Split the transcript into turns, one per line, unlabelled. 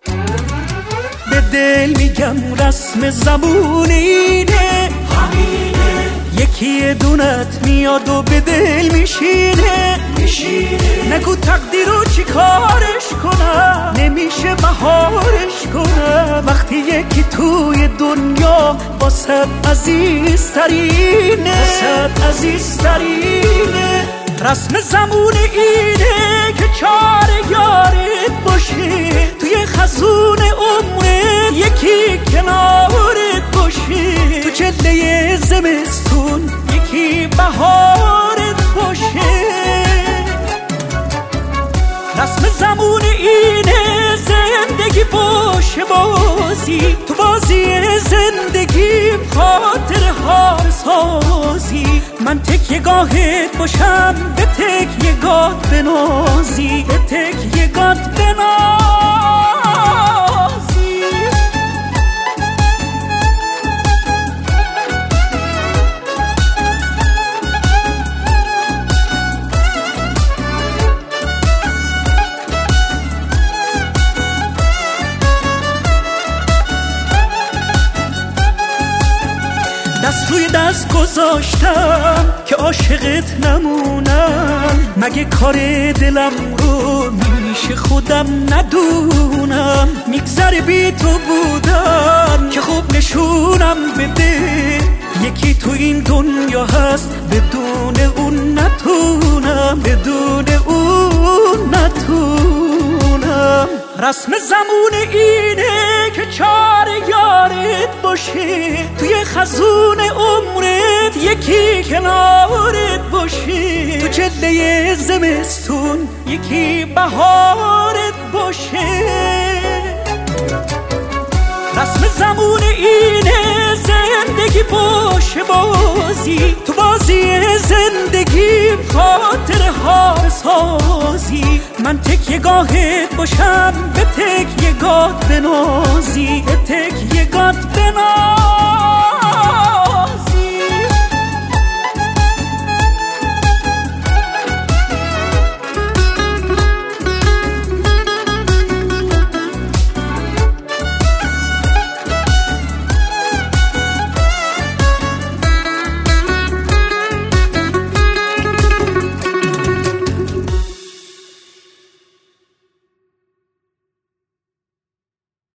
به دل میگم رسم زبون اینه، یکی دونت میاد و به دل میشینه. نگو تقدیرو چی کارش کنم، نمیشه بهارش کنم وقتی یکی توی دنیا واسه عزیزترینه. رسم زمون اینه که چار یارت باشه، توی خزون عمرت یکی کنارت باشه، تو چله زمستون یکی بهارت باشه. رسم زمون اینه زندگی باشه بازی، تو بازی زندگی خاطر ها سازی. من تکیه گاهت باشم، به تکیه گات بنازی، به تکیه گات بنازی. دست روی دست گذاشتم که عاشقت نمونم، مگه کار دلم رو میشه خودم ندونم. میگذره بی تو بودم که خوب نشونم بده، یکی تو این دنیا هست بدون اون نتونم، بدون اون نتونم. رسم زمون اینه که چار یارت باشه، توی خزون عمرت یکی کنارت باشه، تو چله زمستون یکی بهارت باشه. رسم زمون اینه زندگی باشه بازی، تو بازی زندگی خاطر ها سازی. من تکیه گاهت باشم، به تکیه گات بنازی، به تکیه گات بنازی.